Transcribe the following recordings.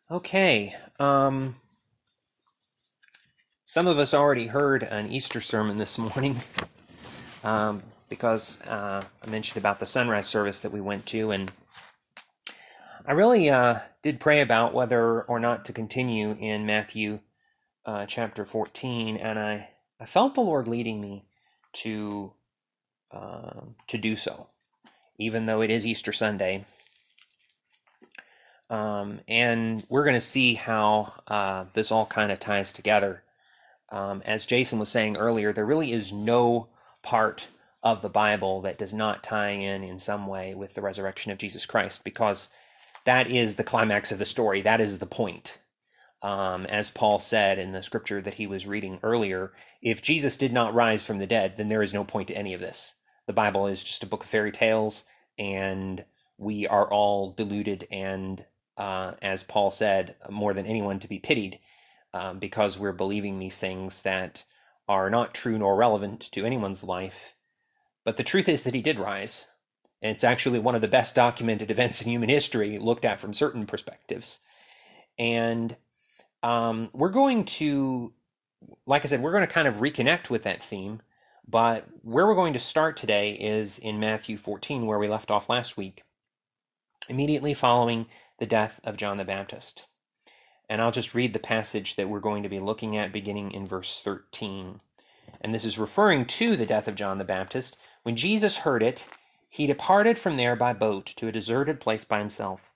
Okay. Some of us already heard an Easter sermon this morning because I mentioned about the sunrise service that we went to, and I really did pray about whether or not to continue in Matthew chapter 14, and I felt the Lord leading me to do so, even though it is Easter Sunday. And we're going to see how this all kind of ties together. As Jason was saying earlier, there really is no part of the Bible that does not tie in some way with the resurrection of Jesus Christ, because that is the climax of the story. That is the point. As Paul said in the scripture that he was reading earlier, if Jesus did not rise from the dead, then there is no point to any of this. The Bible is just a book of fairy tales, and we are all deluded and, as Paul said, more than anyone to be pitied, because we're believing these things that are not true nor relevant to anyone's life. But the truth is that he did rise. And it's actually one of the best documented events in human history looked at from certain perspectives. And we're going to, like I said, we're going to kind of reconnect with that theme. But where we're going to start today is in Matthew 14, where we left off last week, immediately following the death of John the Baptist. And I'll just read the passage that we're going to be looking at beginning in verse 13. And this is referring to the death of John the Baptist. When Jesus heard it, he departed from there by boat to a deserted place by himself.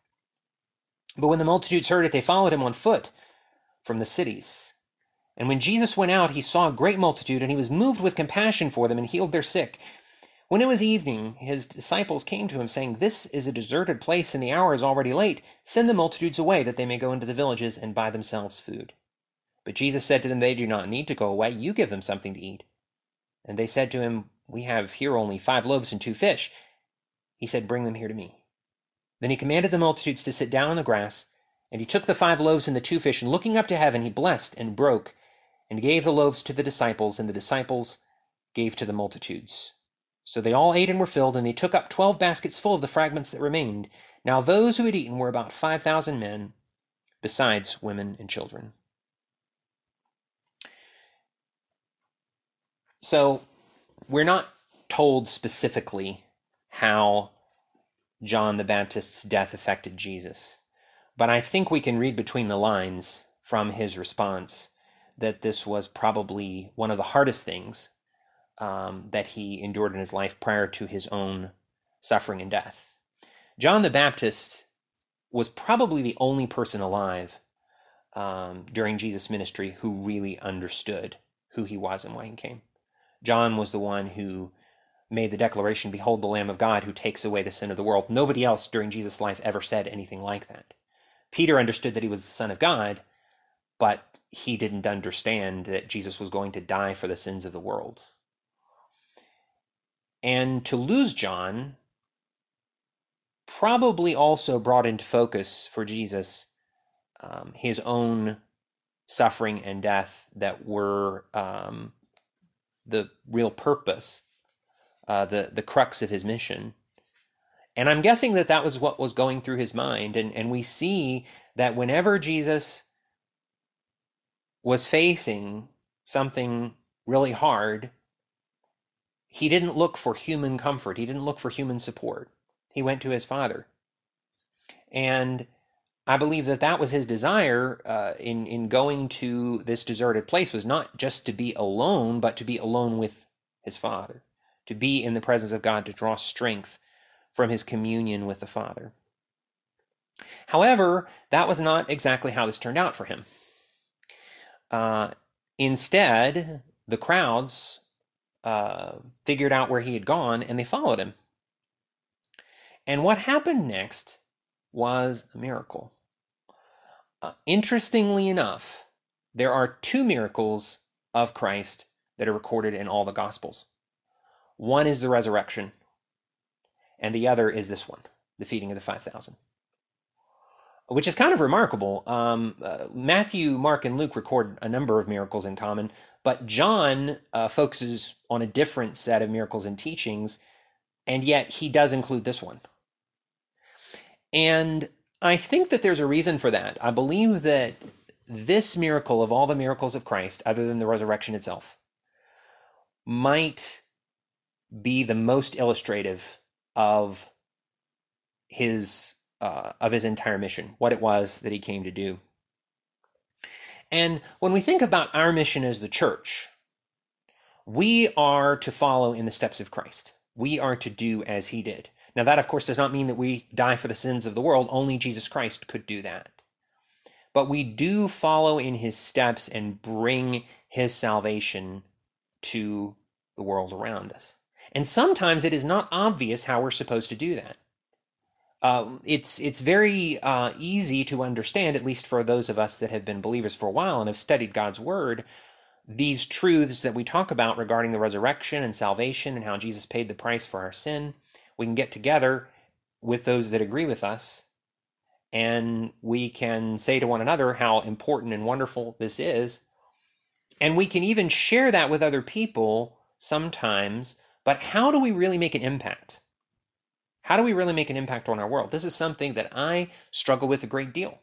But when the multitudes heard it, they followed him on foot from the cities. And when Jesus went out, he saw a great multitude, and he was moved with compassion for them and healed their sick. When it was evening, his disciples came to him, saying, "This is a deserted place, and the hour is already late. Send the multitudes away, that they may go into the villages and buy themselves food." But Jesus said to them, "They do not need to go away. You give them something to eat." And they said to him, "We have here only 5 loaves and 2 fish." He said, "Bring them here to me." Then he commanded the multitudes to sit down on the grass, and he took the 5 loaves and the 2 fish, and looking up to heaven, he blessed and broke, and gave the loaves to the disciples, and the disciples gave to the multitudes. So they all ate and were filled, and they took up 12 baskets full of the fragments that remained. Now those who had eaten were about 5,000 men, besides women and children. So we're not told specifically how John the Baptist's death affected Jesus, but I think we can read between the lines from his response that this was probably one of the hardest things that he endured in his life prior to his own suffering and death. John the Baptist was probably the only person alive during Jesus' ministry who really understood who he was and why he came. John was the one who made the declaration, "Behold the Lamb of God who takes away the sin of the world." Nobody else during Jesus' life ever said anything like that. Peter understood that he was the Son of God, but he didn't understand that Jesus was going to die for the sins of the world. And to lose John probably also brought into focus for Jesus his own suffering and death that were the real purpose, the crux of his mission. And I'm guessing that that was what was going through his mind. And we see that whenever Jesus was facing something really hard, he didn't look for human comfort. He didn't look for human support. He went to his Father. And I believe that that was his desire in going to this deserted place, was not just to be alone, but to be alone with his Father, to be in the presence of God, to draw strength from his communion with the Father. However, that was not exactly how this turned out for him. Instead, the crowds figured out where he had gone, and they followed him. And what happened next was a miracle. Interestingly enough, there are 2 miracles of Christ that are recorded in all the Gospels. One is the resurrection, and the other is this one, the feeding of the 5,000, which is kind of remarkable. Matthew, Mark, and Luke record a number of miracles in common, but John focuses on a different set of miracles and teachings, and yet he does include this one. And I think that there's a reason for that. I believe that this miracle, of all the miracles of Christ, other than the resurrection itself, might be the most illustrative of his entire mission, what it was that he came to do. And when we think about our mission as the church, we are to follow in the steps of Christ. We are to do as he did. Now, that, of course, does not mean that we die for the sins of the world. Only Jesus Christ could do that. But we do follow in his steps and bring his salvation to the world around us. And sometimes it is not obvious how we're supposed to do that. It's very easy to understand, at least for those of us that have been believers for a while and have studied God's word, these truths that we talk about regarding the resurrection and salvation and how Jesus paid the price for our sin. We can get together with those that agree with us, and we can say to one another how important and wonderful this is. And we can even share that with other people sometimes, but how do we really make an impact? How do we really make an impact on our world? This is something that I struggle with a great deal,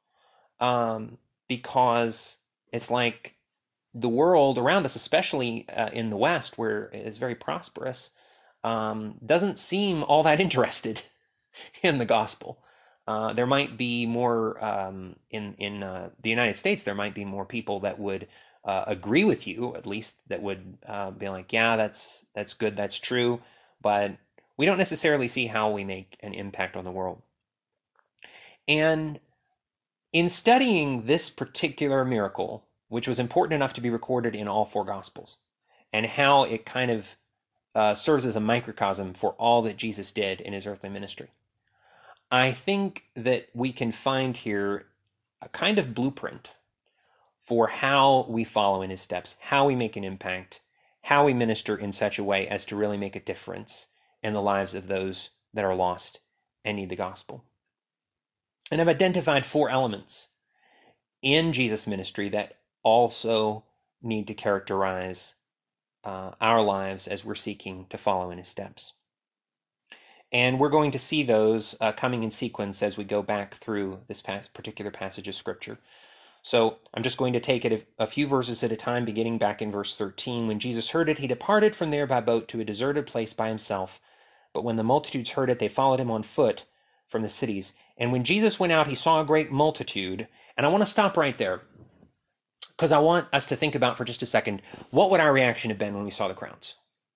because it's like the world around us, especially in the West, where it is very prosperous, doesn't seem all that interested in the gospel. There might be more in the United States. There might be more people that would agree with you, at least that would be like, yeah, that's good, that's true, but we don't necessarily see how we make an impact on the world. And in studying this particular miracle, which was important enough to be recorded in all four Gospels, and how it kind of serves as a microcosm for all that Jesus did in his earthly ministry, I think that we can find here a kind of blueprint for how we follow in his steps, how we make an impact, how we minister in such a way as to really make a difference in the lives of those that are lost and need the gospel. And I've identified 4 elements in Jesus' ministry that also need to characterize our lives as we're seeking to follow in his steps. And we're going to see those coming in sequence as we go back through this particular passage of Scripture. So I'm just going to take it a few verses at a time, beginning back in verse 13. When Jesus heard it, he departed from there by boat to a deserted place by himself. But when the multitudes heard it, they followed him on foot from the cities. And when Jesus went out, he saw a great multitude. And I want to stop right there, because I want us to think about for just a second, what would our reaction have been when we saw the crowds?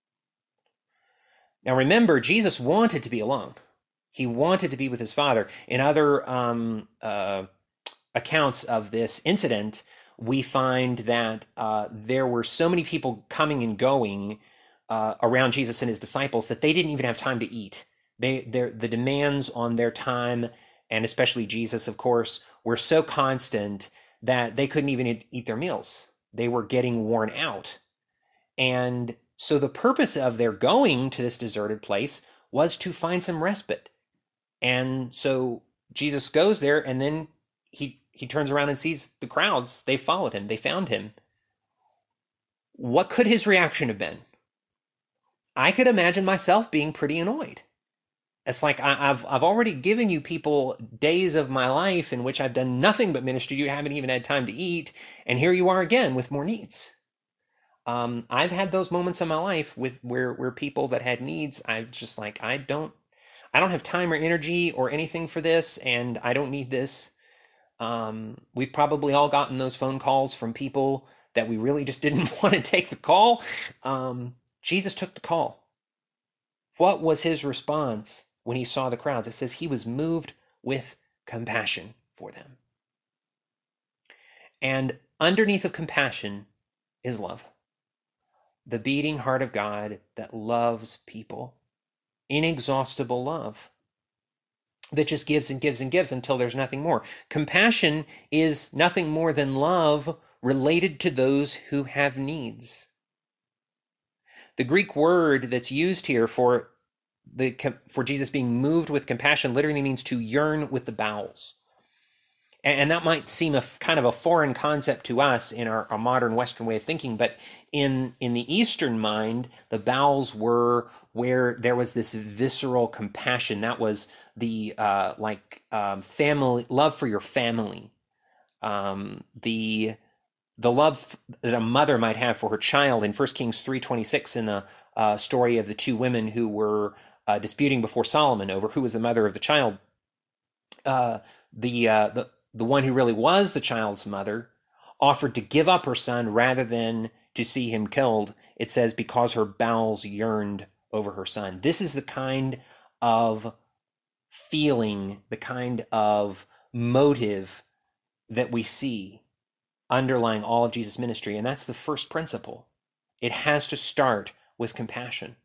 Now remember, Jesus wanted to be alone. He wanted to be with his Father. In other accounts of this incident, we find that there were so many people coming and going around Jesus and his disciples that they didn't even have time to eat. The demands on their time, and especially Jesus, of course, were so constant that they couldn't even eat their meals. They were getting worn out. And so the purpose of their going to this deserted place was to find some respite. And so Jesus goes there, and then he turns around and sees the crowds. They followed him. They found him. What could his reaction have been? I could imagine myself being pretty annoyed. It's like, I've already given you people days of my life in which I've done nothing but ministry. You haven't even had time to eat, and here you are again with more needs. I've had those moments in my life with where people that had needs, I'm just like, I don't have time or energy or anything for this, and I don't need this. We've probably all gotten those phone calls from people that we really just didn't want to take the call. Jesus took the call. What was his response when he saw the crowds? It says he was moved with compassion for them. And underneath of compassion is love. The beating heart of God that loves people. Inexhaustible love that just gives and gives and gives until there's nothing more. Compassion is nothing more than love related to those who have needs. The Greek word that's used here for Jesus being moved with compassion literally means to yearn with the bowels. And that might seem a kind of a foreign concept to us in our modern Western way of thinking, but in the Eastern mind, the bowels were where there was this visceral compassion. That was the family love for your family, the love that a mother might have for her child. In 1 Kings 3:26, in the story of the two women who were disputing before Solomon over who was the mother of the child, the one who really was the child's mother offered to give up her son rather than to see him killed. It says, because her bowels yearned over her son. This is the kind of feeling, the kind of motive that we see underlying all of Jesus' ministry. And that's the first principle. It has to start with compassion.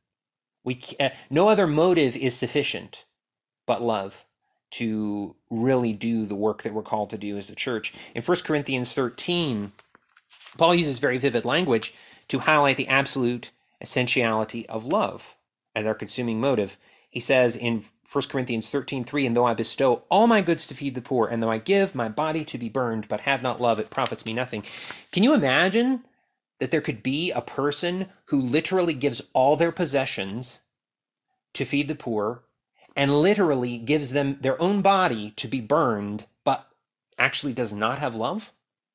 No other motive is sufficient but love to really do the work that we're called to do as the church. In 1 Corinthians 13, Paul uses very vivid language to highlight the absolute essentiality of love as our consuming motive. He says in 1 Corinthians 13:3, and though I bestow all my goods to feed the poor, and though I give my body to be burned, but have not love, it profits me nothing. Can you imagine that there could be a person who literally gives all their possessions to feed the poor, and literally gives them their own body to be burned, but actually does not have love?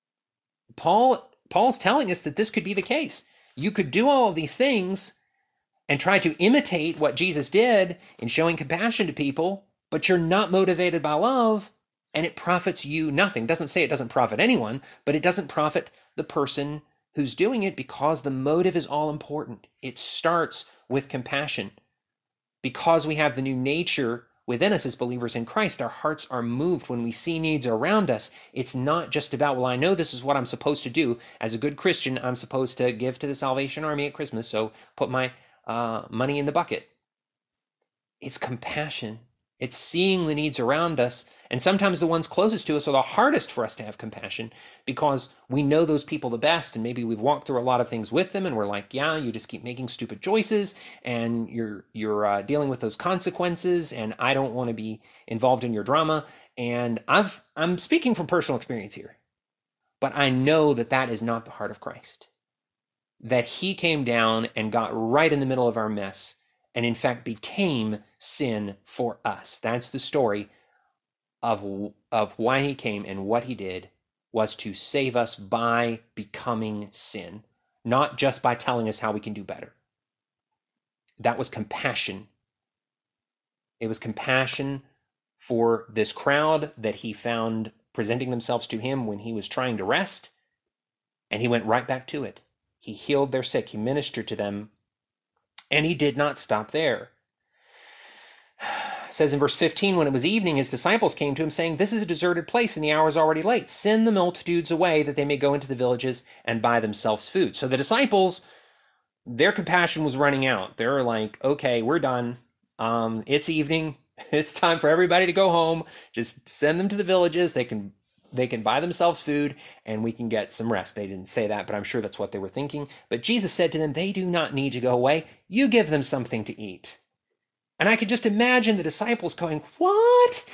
Paul's telling us that this could be the case. You could do all of these things and try to imitate what Jesus did in showing compassion to people, but you're not motivated by love, and it profits you nothing. It doesn't say it doesn't profit anyone, but it doesn't profit the person who's doing it, because the motive is all important. It starts with compassion. Because we have the new nature within us as believers in Christ, our hearts are moved when we see needs around us. It's not just about, well, I know this is what I'm supposed to do. As a good Christian, I'm supposed to give to the Salvation Army at Christmas, so put my money in the bucket. It's compassion. It's seeing the needs around us. And sometimes the ones closest to us are the hardest for us to have compassion, because we know those people the best, and maybe we've walked through a lot of things with them, and we're like, yeah, you just keep making stupid choices, and you're dealing with those consequences, and I don't want to be involved in your drama. And I'm speaking from personal experience here, but I know that that is not the heart of Christ. That he came down and got right in the middle of our mess, and in fact became sin for us. That's the story of why he came, and what he did was to save us by becoming sin, not just by telling us how we can do better. That was compassion. It was compassion for this crowd that he found presenting themselves to him when he was trying to rest, and he went right back to it. He healed their sick, he ministered to them, and he did not stop there. It says in verse 15, when it was evening, his disciples came to him, saying, this is a deserted place, and the hour is already late. Send the multitudes away, that they may go into the villages and buy themselves food. So the disciples, their compassion was running out. They're like, okay, we're done. It's evening. It's time for everybody to go home. Just send them to the villages. They can buy themselves food, and we can get some rest. They didn't say that, but I'm sure that's what they were thinking. But Jesus said to them, they do not need to go away. You give them something to eat. And I could just imagine the disciples going, what?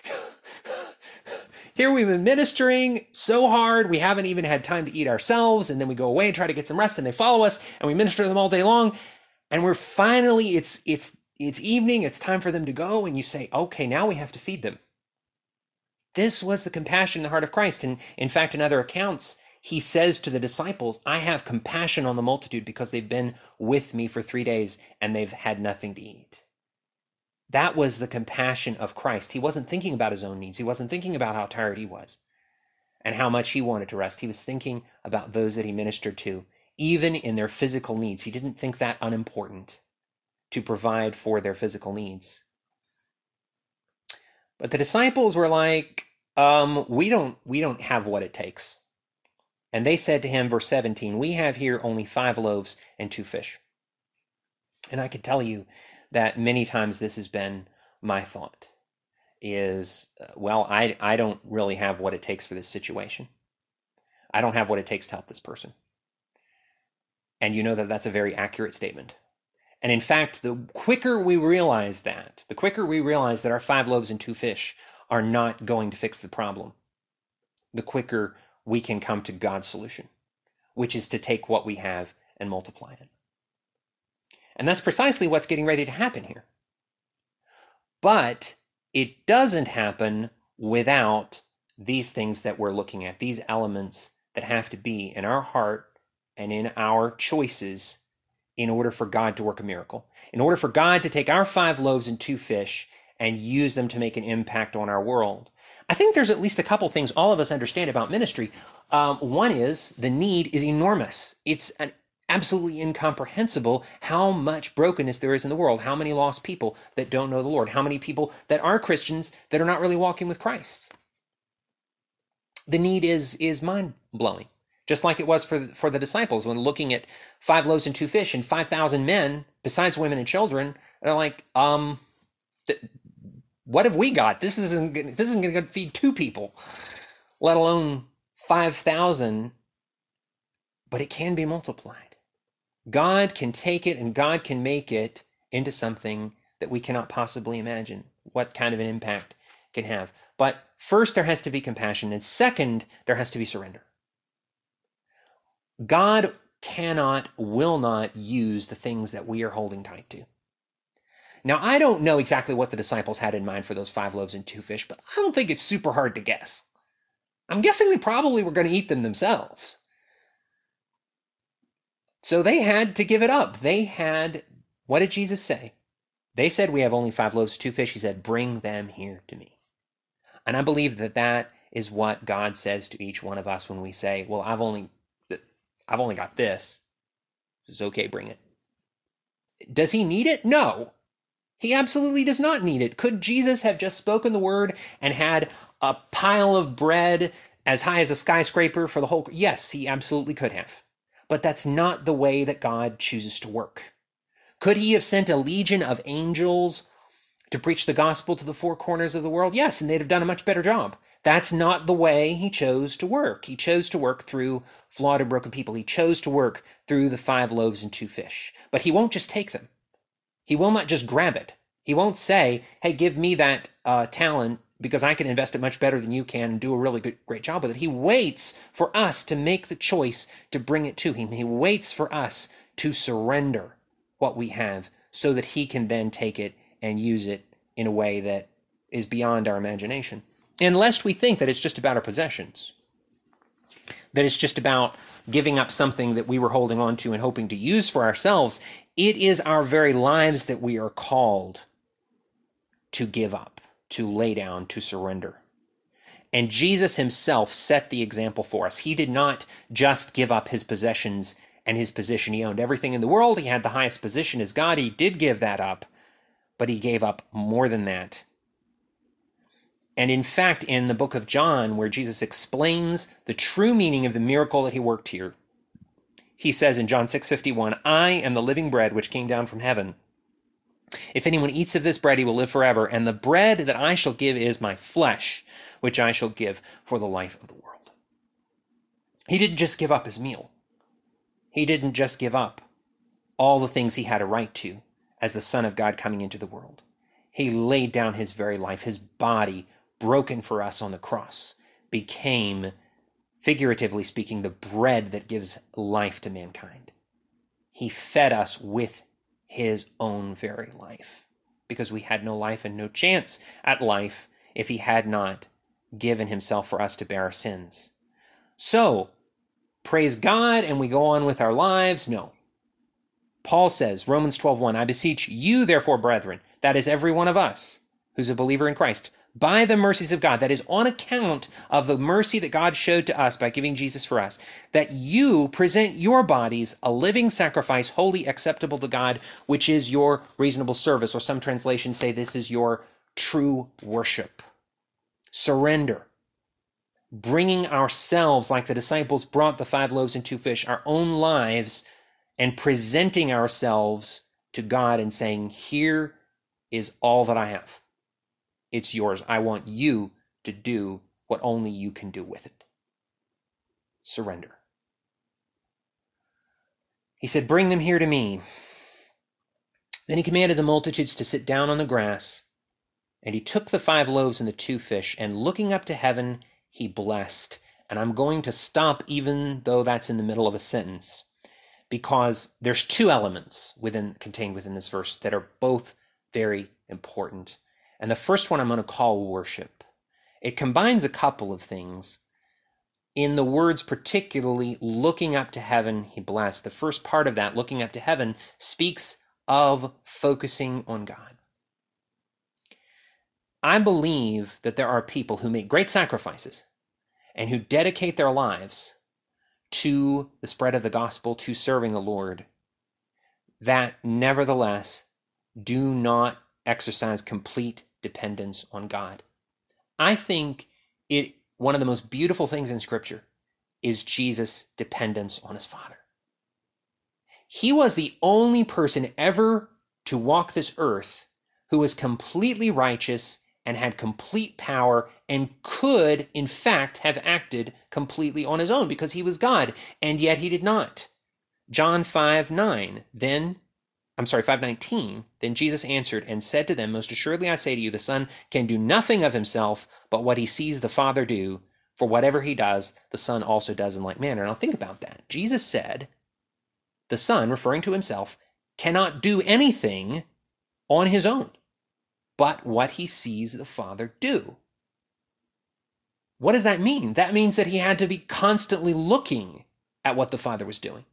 Here we've been ministering so hard, we haven't even had time to eat ourselves, and then we go away and try to get some rest, and they follow us, and we minister to them all day long, and we're finally, it's evening, it's time for them to go, and you say, okay, now we have to feed them. This was the compassion in the heart of Christ. And in fact, in other accounts, he says to the disciples, I have compassion on the multitude because they've been with me for 3 days and they've had nothing to eat. That was the compassion of Christ. He wasn't thinking about his own needs. He wasn't thinking about how tired he was and how much he wanted to rest. He was thinking about those that he ministered to, even in their physical needs. He didn't think that unimportant to provide for their physical needs. But the disciples were like, we don't have what it takes. And they said to him, verse 17, we have here only 5 loaves and 2 fish. And I can tell you that many times this has been my thought is, well, I don't really have what it takes for this situation. I don't have what it takes to help this person. And you know that that's a very accurate statement. And in fact, the quicker we realize that our 5 loaves and 2 fish are not going to fix the problem, the quicker we can come to God's solution, which is to take what we have and multiply it. And that's precisely what's getting ready to happen here. But it doesn't happen without these things that we're looking at, these elements that have to be in our heart and in our choices in order for God to work a miracle, in order for God to take our 5 loaves and 2 fish and use them to make an impact on our world. I think there's at least a couple things all of us understand about ministry. One is the need is enormous. It's absolutely incomprehensible how much brokenness there is in the world, how many lost people that don't know the Lord, how many people that are Christians that are not really walking with Christ. The need is mind-blowing, just like it was for the disciples when looking at 5 loaves and 2 fish and 5,000 men, besides women and children. They're like, what have we got? This isn't going to feed 2 people, let alone 5,000. But it can be multiplied. God can take it and God can make it into something that we cannot possibly imagine what kind of an impact it can have. But first, there has to be compassion. And second, there has to be surrender. God cannot, will not use the things that we are holding tight to. Now, I don't know exactly what the disciples had in mind for those 5 loaves and 2 fish, but I don't think it's super hard to guess. I'm guessing they probably were going to eat them themselves. So they had to give it up. What did Jesus say? They said, we have only 5 loaves, 2 fish. He said, bring them here to me. And I believe that is what God says to each one of us when we say, well, I've only got this. It's okay, bring it. Does he need it? No. He absolutely does not need it. Could Jesus have just spoken the word and had a pile of bread as high as a skyscraper for the whole? Yes, he absolutely could have. But that's not the way that God chooses to work. Could he have sent a legion of angels to preach the gospel to the 4 corners of the world? Yes, and they'd have done a much better job. That's not the way he chose to work. He chose to work through flawed and broken people. He chose to work through the 5 loaves and 2 fish. But he won't just take them. He will not just grab it. He won't say, hey, give me that talent because I can invest it much better than you can and do a really great job with it. He waits for us to make the choice to bring it to him. He waits for us to surrender what we have so that he can then take it and use it in a way that is beyond our imagination. And lest we think that it's just about our possessions, that it's just about giving up something that we were holding on to and hoping to use for ourselves. It is our very lives that we are called to give up, to lay down, to surrender. And Jesus himself set the example for us. He did not just give up his possessions and his position. He owned everything in the world. He had the highest position as God. He did give that up, but he gave up more than that. And in fact, in the book of John, where Jesus explains the true meaning of the miracle that he worked here, he says in John 6:51, I am the living bread which came down from heaven. If anyone eats of this bread, he will live forever. And the bread that I shall give is my flesh, which I shall give for the life of the world. He didn't just give up his meal. He didn't just give up all the things he had a right to as the Son of God coming into the world. He laid down his very life. His body, broken for us on the cross, became, figuratively speaking, the bread that gives life to mankind. He fed us with his own very life, because we had no life and no chance at life if he had not given himself for us to bear our sins. So, praise God and we go on with our lives? No. Paul says, Romans 12:1, I beseech you, therefore, brethren, that is every one of us who's a believer in Christ, by the mercies of God, that is on account of the mercy that God showed to us by giving Jesus for us, that you present your bodies a living sacrifice, holy, acceptable to God, which is your reasonable service, or some translations say this is your true worship. Surrender. Bringing ourselves, like the disciples brought the 5 loaves and 2 fish, our own lives, and presenting ourselves to God and saying, here is all that I have. It's yours. I want you to do what only you can do with it. Surrender. He said, bring them here to me. Then he commanded the multitudes to sit down on the grass, and he took the 5 loaves and the 2 fish, and looking up to heaven, he blessed And I'm going to stop even though that's in the middle of a sentence, because there's two elements contained within this verse that are both very important. And the first one I'm going to call worship. It combines a couple of things. In the words, particularly looking up to heaven, he blessed. The first part of that, looking up to heaven, speaks of focusing on God. I believe that there are people who make great sacrifices and who dedicate their lives to the spread of the gospel, to serving the Lord, that nevertheless do not exercise complete dependence on God. I think one of the most beautiful things in Scripture is Jesus' dependence on his Father. He was the only person ever to walk this earth who was completely righteous and had complete power and could, in fact, have acted completely on his own because he was God, and yet he did not. John 5:19, then Jesus answered and said to them, most assuredly I say to you, the Son can do nothing of himself but what he sees the Father do, for whatever he does, the Son also does in like manner. Now think about that. Jesus said the Son, referring to himself, cannot do anything on his own but what he sees the Father do. What does that mean? That means that he had to be constantly looking at what the Father was doing.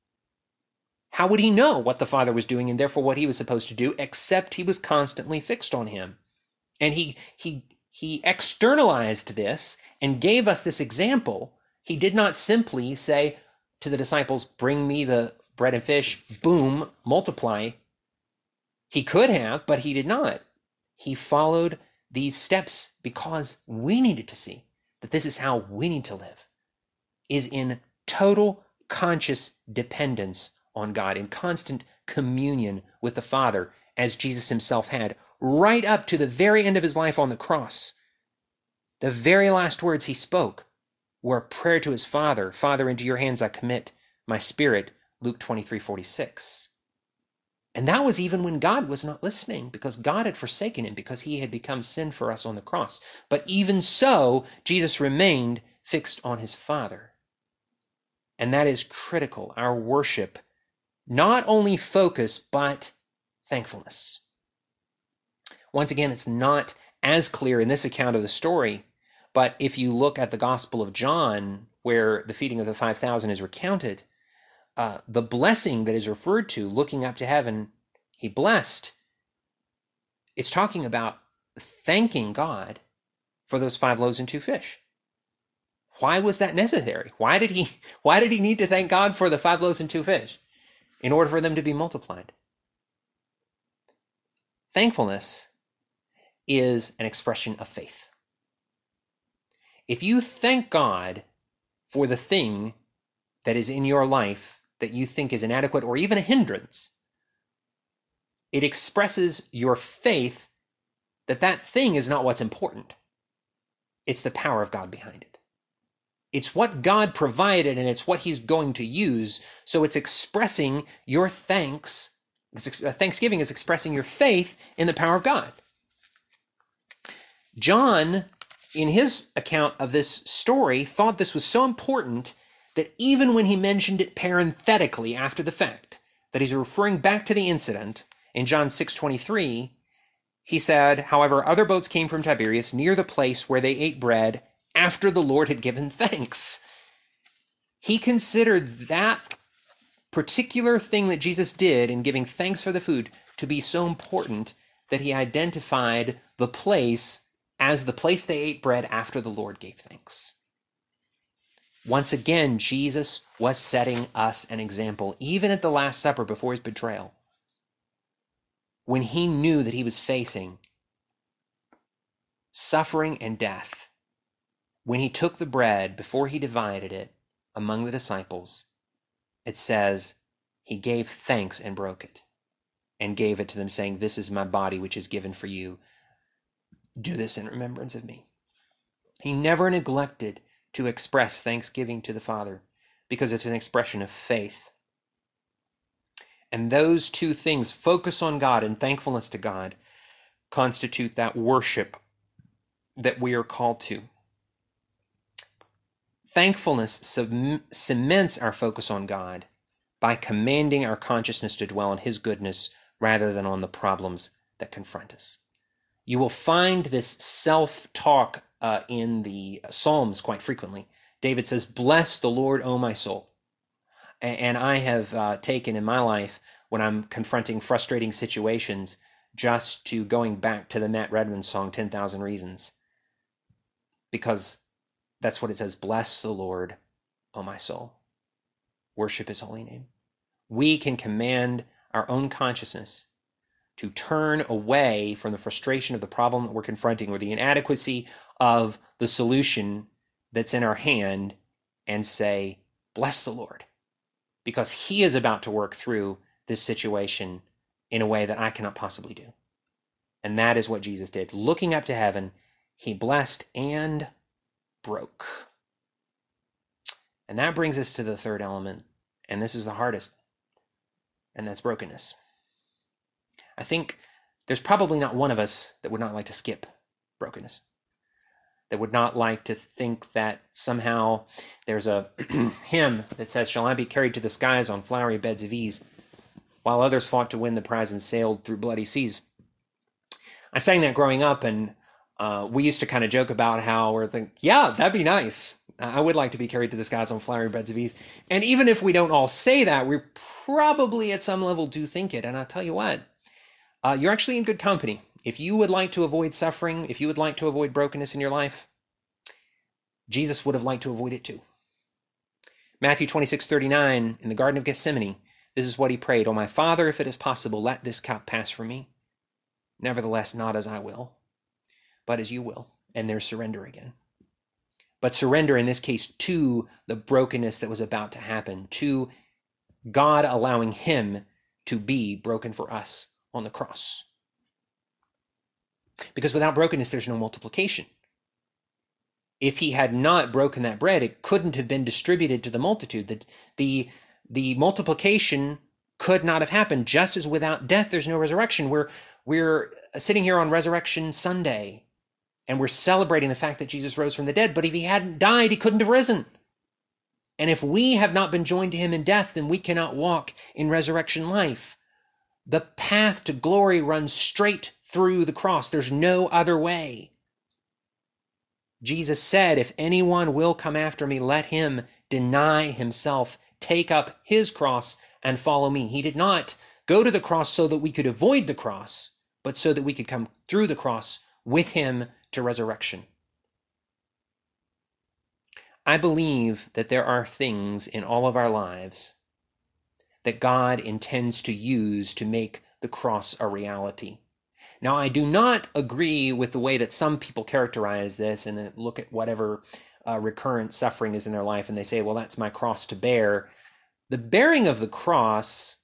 How would he know what the Father was doing and therefore what he was supposed to do, except he was constantly fixed on him? And he externalized this and gave us this example. He did not simply say to the disciples, bring me the bread and fish, boom, multiply. He could have, but he did not. He followed these steps because we needed to see that this is how we need to live, is in total conscious dependence on God, in constant communion with the Father, as Jesus himself had, right up to the very end of his life on the cross. The very last words he spoke were a prayer to his Father. Father, into your hands I commit my spirit, Luke 23:46. And that was even when God was not listening, because God had forsaken him, because he had become sin for us on the cross. But even so, Jesus remained fixed on his Father. And that is critical. Our worship, not only focus, but thankfulness. Once again, it's not as clear in this account of the story, but if you look at the Gospel of John, where the feeding of the 5,000 is recounted, the blessing that is referred to, looking up to heaven, he blessed, it's talking about thanking God for those 5 loaves and 2 fish. Why was that necessary? Why did he need to thank God for the 5 loaves and 2 fish? In order for them to be multiplied. Thankfulness is an expression of faith. If you thank God for the thing that is in your life that you think is inadequate or even a hindrance, it expresses your faith that that thing is not what's important. It's the power of God behind it. It's what God provided and it's what he's going to use. So it's expressing your thanks. Thanksgiving is expressing your faith in the power of God. John, in his account of this story, thought this was so important that even when he mentioned it parenthetically after the fact, that he's referring back to the incident in John 6:23, he said, however, other boats came from Tiberias near the place where they ate bread after the Lord had given thanks. He considered that particular thing that Jesus did in giving thanks for the food to be so important that he identified the place as the place they ate bread after the Lord gave thanks. Once again, Jesus was setting us an example, even at the Last Supper before his betrayal, when he knew that he was facing suffering and death. When he took the bread, before he divided it among the disciples, it says he gave thanks and broke it and gave it to them, saying, this is my body, which is given for you. Do this in remembrance of me. He never neglected to express thanksgiving to the Father because it's an expression of faith. And those two things, focus on God and thankfulness to God, constitute that worship that we are called to. Thankfulness cements our focus on God by commanding our consciousness to dwell on His goodness rather than on the problems that confront us. You will find this self-talk in the Psalms quite frequently. David says, "Bless the Lord, O my soul." And I have taken in my life, when I'm confronting frustrating situations, just to going back to the Matt Redman song, 10,000 Reasons, because that's what it says. Bless the Lord, O my soul. Worship His holy name. We can command our own consciousness to turn away from the frustration of the problem that we're confronting or the inadequacy of the solution that's in our hand and say, bless the Lord, because He is about to work through this situation in a way that I cannot possibly do. And that is what Jesus did. Looking up to heaven, He blessed and broke. And that brings us to the third element, and this is the hardest, and that's brokenness. I think there's probably not one of us that would not like to skip brokenness, that would not like to think that somehow there's a hymn that says, "Shall I be carried to the skies on flowery beds of ease, while others fought to win the prize and sailed through bloody seas." I sang that growing up, and we used to kind of joke about how we're thinking, yeah, that'd be nice. I would like to be carried to the skies on flowery beds of ease. And even if we don't all say that, we probably at some level do think it. And I'll tell you what, you're actually in good company. If you would like to avoid suffering, if you would like to avoid brokenness in your life, Jesus would have liked to avoid it too. Matthew 26:39, in the Garden of Gethsemane, this is what He prayed: "Oh, my Father, if it is possible, let this cup pass from me. Nevertheless, not as I will, but as you will." And there's surrender again. But surrender in this case to the brokenness that was about to happen, to God allowing Him to be broken for us on the cross. Because without brokenness, there's no multiplication. If He had not broken that bread, it couldn't have been distributed to the multitude. The multiplication could not have happened. Just as without death, there's no resurrection. We're sitting here on Resurrection Sunday, and we're celebrating the fact that Jesus rose from the dead. But if He hadn't died, He couldn't have risen. And if we have not been joined to Him in death, then we cannot walk in resurrection life. The path to glory runs straight through the cross. There's no other way. Jesus said, "If anyone will come after me, let him deny himself, take up his cross, and follow me." He did not go to the cross so that we could avoid the cross, but so that we could come through the cross with Him to resurrection. I believe that there are things in all of our lives that God intends to use to make the cross a reality. Now, I do not agree with the way that some people characterize this and look at whatever recurrent suffering is in their life and they say, well, that's my cross to bear. The bearing of the cross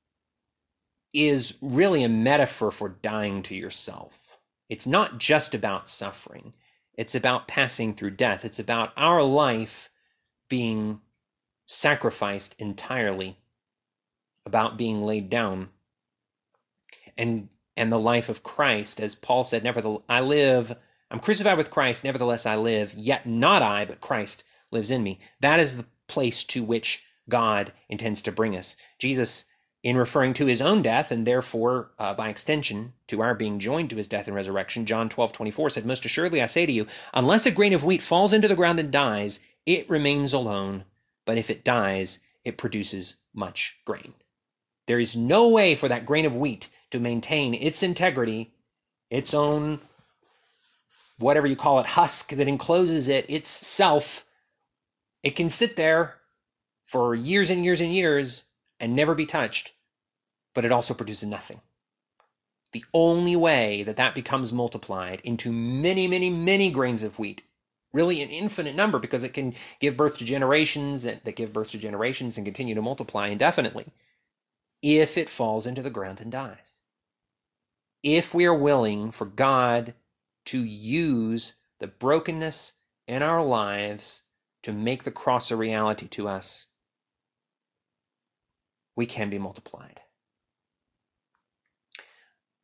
is really a metaphor for dying to yourself. It's not just about suffering. It's about passing through death. It's about our life being sacrificed entirely, about being laid down. And the life of Christ, as Paul said, I'm crucified with Christ, nevertheless I live, yet not I, but Christ lives in me. That is the place to which God intends to bring us. Jesus, in referring to His own death, and therefore, by extension, to our being joined to His death and resurrection, John 12:24 said, "Most assuredly I say to you, unless a grain of wheat falls into the ground and dies, it remains alone, but if it dies, it produces much grain." There is no way for that grain of wheat to maintain its integrity, its own, whatever you call it, husk that encloses it, its self. It can sit there for years and years and years and never be touched, but it also produces nothing. The only way that that becomes multiplied into many, many, many grains of wheat, really an infinite number, because it can give birth to generations that give birth to generations and continue to multiply indefinitely, if it falls into the ground and dies. If we are willing for God to use the brokenness in our lives to make the cross a reality to us, we can be multiplied.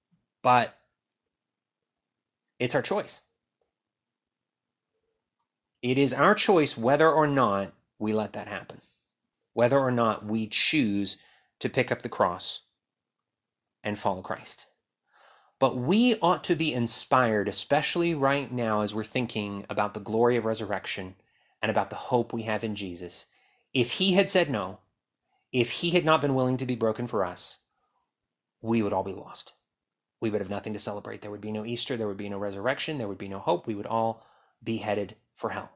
But it's our choice. It is our choice whether or not we let that happen, whether or not we choose to pick up the cross and follow Christ. But we ought to be inspired, especially right now as we're thinking about the glory of resurrection and about the hope we have in Jesus. If he had said no, if he had not been willing to be broken for us, we would all be lost. We would have nothing to celebrate. There would be no Easter, there would be no resurrection, there would be no hope. We would all be headed for hell.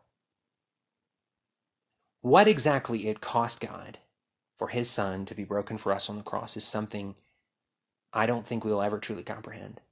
What exactly it cost God for his son to be broken for us on the cross is something I don't think we'll ever truly comprehend.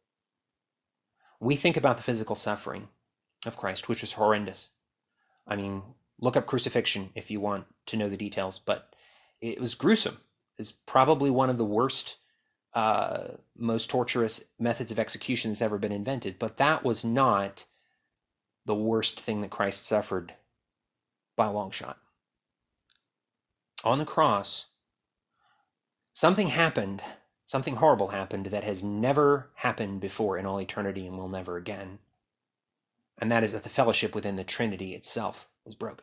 We think about the physical suffering of Christ, which was horrendous. I mean, look up crucifixion if you want to know the details, but it was gruesome. It's probably one of the worst, most torturous methods of execution that's ever been invented. But that was not the worst thing that Christ suffered by a long shot. On the cross, something happened. Something horrible happened that has never happened before in all eternity and will never again. And that is that the fellowship within the Trinity itself was broken.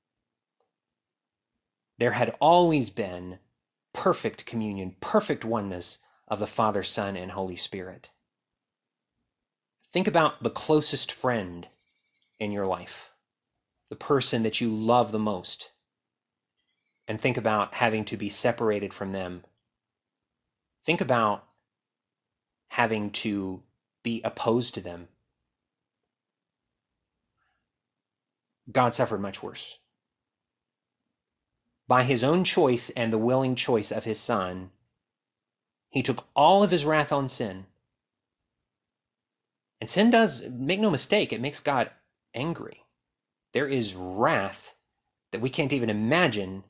There had always been perfect communion, perfect oneness of the Father, Son, and Holy Spirit. Think about the closest friend in your life, the person that you love the most, and think about having to be separated from them. Think about having to be opposed to them. God suffered much worse. By his own choice and the willing choice of his Son, he took all of his wrath on sin. And sin does, make no mistake, it makes God angry. There is wrath that we can't even imagine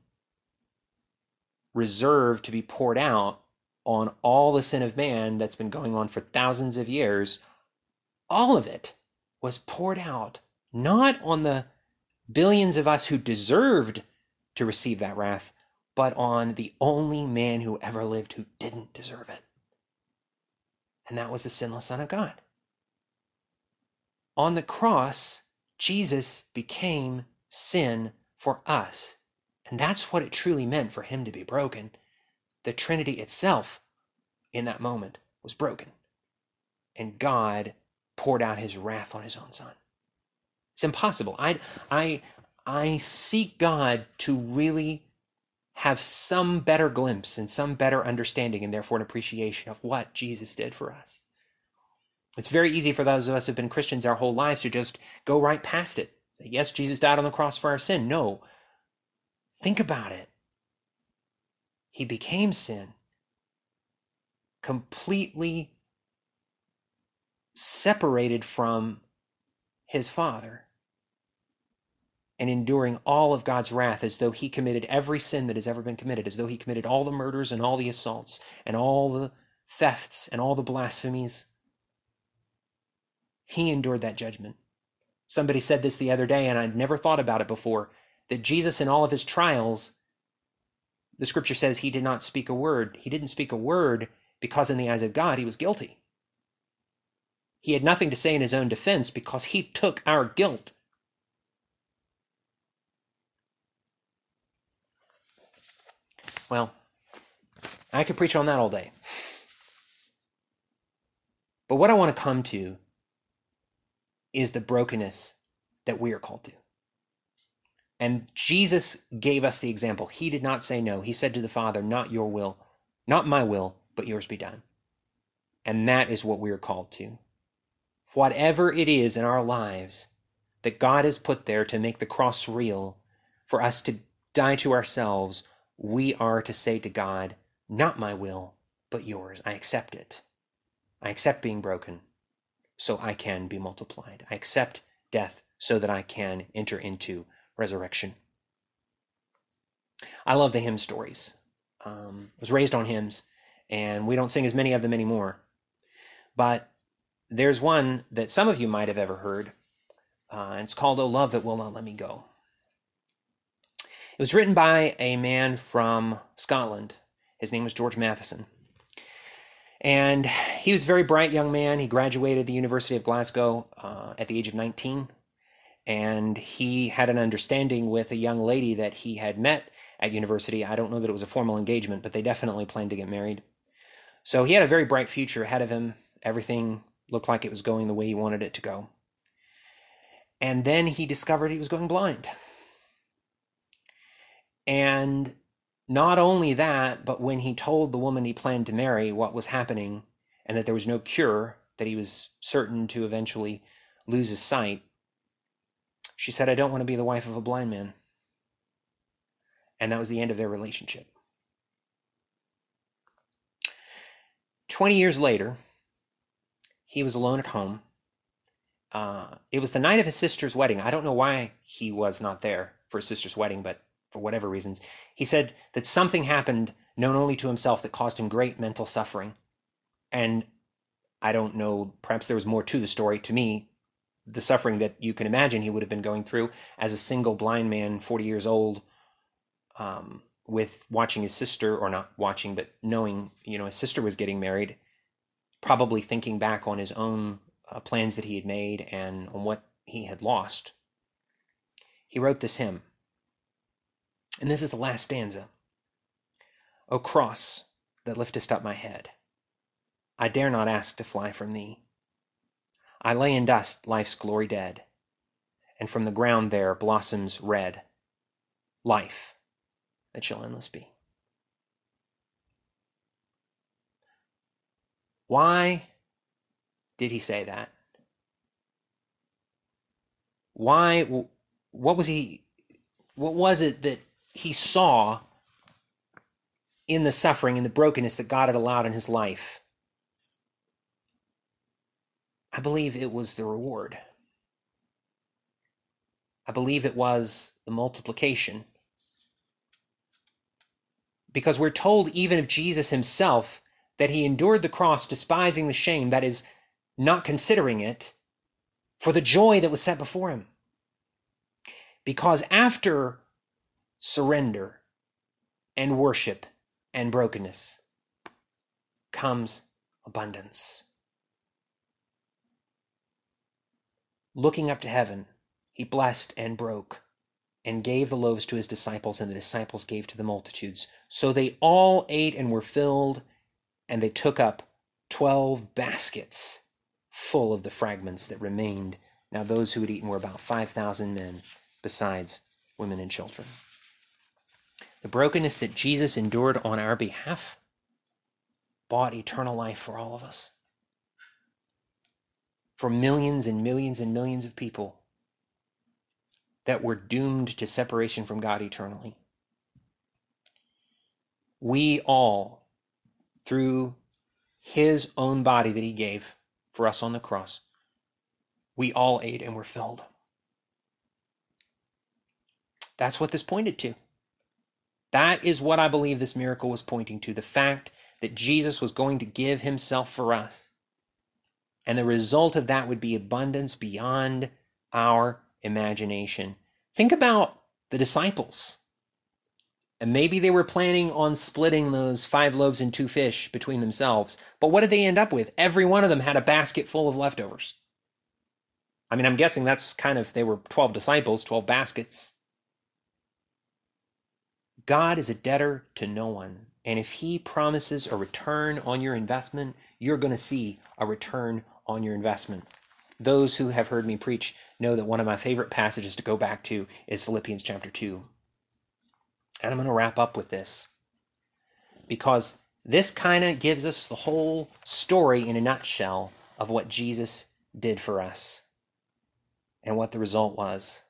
reserved to be poured out on all the sin of man that's been going on for thousands of years. All of it was poured out, not on the billions of us who deserved to receive that wrath, but on the only man who ever lived who didn't deserve it. And that was the sinless Son of God. On the cross, Jesus became sin for us. And that's what it truly meant for him to be broken. The Trinity itself, in that moment, was broken. And God poured out his wrath on his own Son. It's impossible. I seek God to really have some better glimpse and some better understanding and therefore an appreciation of what Jesus did for us. It's very easy for those of us who have been Christians our whole lives to just go right past it. Yes, Jesus died on the cross for our sin. No. Think about it. He became sin, completely separated from his Father, and enduring all of God's wrath as though he committed every sin that has ever been committed, as though he committed all the murders and all the assaults and all the thefts and all the blasphemies. He endured that judgment. Somebody said this the other day, and I'd never thought about it before, that Jesus in all of his trials, the scripture says he did not speak a word. He didn't speak a word because in the eyes of God, he was guilty. He had nothing to say in his own defense because he took our guilt. Well, I could preach on that all day. But what I want to come to is the brokenness that we are called to. And Jesus gave us the example. He did not say no. He said to the Father, not your will, not my will, but yours be done. And that is what we are called to. Whatever it is in our lives that God has put there to make the cross real, for us to die to ourselves, we are to say to God, not my will, but yours. I accept it. I accept being broken so I can be multiplied. I accept death so that I can enter into resurrection. I love the hymn stories. I was raised on hymns, and we don't sing as many of them anymore. But there's one that some of you might have ever heard, and it's called "O Love That Will Not Let Me Go." It was written by a man from Scotland. His name was George Matheson. And he was a very bright young man. He graduated the University of Glasgow at the age of 19. and he had an understanding with a young lady that he had met at university. I don't know that it was a formal engagement, but they definitely planned to get married. So he had a very bright future ahead of him. Everything looked like it was going the way he wanted it to go. And then he discovered he was going blind. And not only that, but when he told the woman he planned to marry what was happening and that there was no cure, that he was certain to eventually lose his sight, she said, "I don't want to be the wife of a blind man." And that was the end of their relationship. 20 years later, he was alone at home. It was the night of his sister's wedding. I don't know why he was not there for his sister's wedding, but for whatever reasons, he said that something happened known only to himself that caused him great mental suffering. And I don't know, perhaps there was more to the story. To me, the suffering that you can imagine he would have been going through as a single blind man, 40 years old, with watching his sister, or not watching, but knowing, his sister was getting married, probably thinking back on his own plans that he had made and on what he had lost. He wrote this hymn. And this is the last stanza. "O cross that liftest up my head, I dare not ask to fly from thee. I lay in dust, life's glory dead, and from the ground there blossoms red life that shall endless be." Why did he say that? Why? What was it that he saw in the suffering and the brokenness that God had allowed in his life? I believe it was the reward. I believe it was the multiplication. Because we're told even of Jesus himself that he endured the cross, despising the shame, that is, not considering it, for the joy that was set before him. Because after surrender and worship and brokenness comes abundance. Looking up to heaven, he blessed and broke and gave the loaves to his disciples, and the disciples gave to the multitudes. So they all ate and were filled, and they took up 12 baskets full of the fragments that remained. Now those who had eaten were about 5,000 men, besides women and children. The brokenness that Jesus endured on our behalf bought eternal life for all of us. For millions and millions and millions of people that were doomed to separation from God eternally. We all, through his own body that he gave for us on the cross, we all ate and were filled. That's what this pointed to. That is what I believe this miracle was pointing to, the fact that Jesus was going to give himself for us. And the result of that would be abundance beyond our imagination. Think about the disciples. And maybe they were planning on splitting those 5 loaves and 2 fish between themselves. But what did they end up with? Every one of them had a basket full of leftovers. I mean, I'm guessing that's they were 12 disciples, 12 baskets. God is a debtor to no one. And if he promises a return on your investment, you're going to see a return on your investment. Those who have heard me preach know that one of my favorite passages to go back to is Philippians chapter 2. And I'm going to wrap up with this, because this kind of gives us the whole story in a nutshell of what Jesus did for us and what the result was.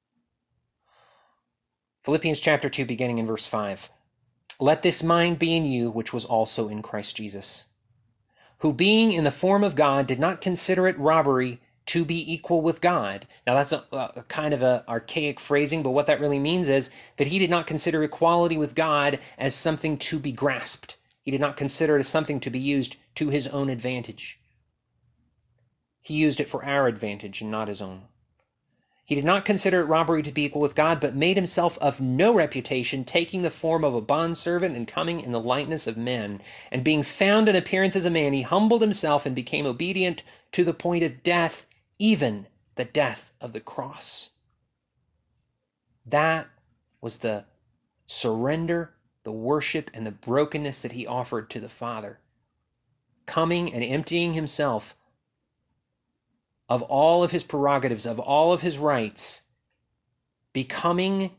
Philippians chapter 2, beginning in verse 5. "Let this mind be in you, which was also in Christ Jesus, who being in the form of God did not consider it robbery to be equal with God." Now that's a kind of an archaic phrasing, but what that really means is that he did not consider equality with God as something to be grasped. He did not consider it as something to be used to his own advantage. He used it for our advantage and not his own. "He did not consider it robbery to be equal with God, but made himself of no reputation, taking the form of a bondservant and coming in the likeness of men. And being found in appearance as a man, he humbled himself and became obedient to the point of death, even the death of the cross. That was the surrender, the worship, and the brokenness that he offered to the Father, coming and emptying himself of all of his prerogatives, of all of his rights, becoming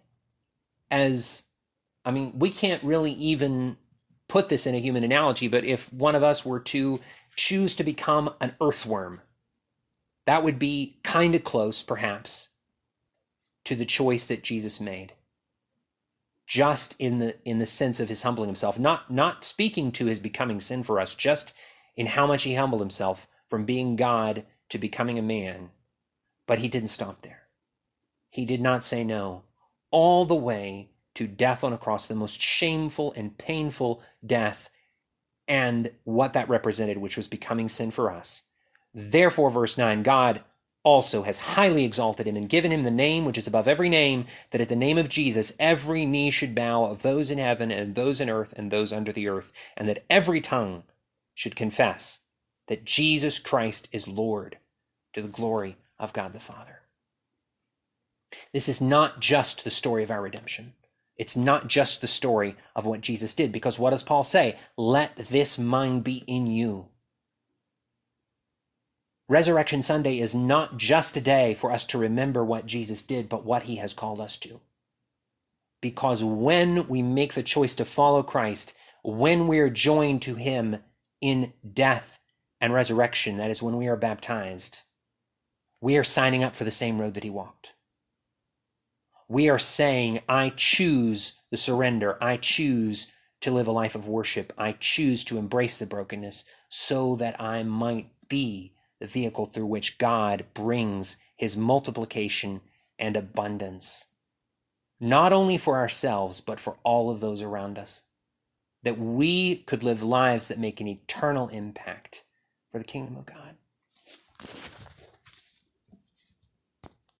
we can't really even put this in a human analogy, but if one of us were to choose to become an earthworm, that would be kind of close, perhaps, to the choice that Jesus made. Just in the sense of his humbling himself, not speaking to his becoming sin for us, just in how much he humbled himself from being God to becoming a man. But he didn't stop there. He did not say no, all the way to death on a cross, the most shameful and painful death, and what that represented, which was becoming sin for us. Therefore, verse 9, God also has highly exalted him and given him the name which is above every name, that at the name of Jesus every knee should bow, of those in heaven and those in earth and those under the earth, and that every tongue should confess that Jesus Christ is Lord, to the glory of God the Father. This is not just the story of our redemption. It's not just the story of what Jesus did, because what does Paul say? Let this mind be in you. Resurrection Sunday is not just a day for us to remember what Jesus did, but what he has called us to. Because when we make the choice to follow Christ, when we are joined to him in death and resurrection, that is when we are baptized, we are signing up for the same road that he walked. We are saying, I choose the surrender. I choose to live a life of worship. I choose to embrace the brokenness so that I might be the vehicle through which God brings his multiplication and abundance, not only for ourselves, but for all of those around us, that we could live lives that make an eternal impact for the kingdom of God.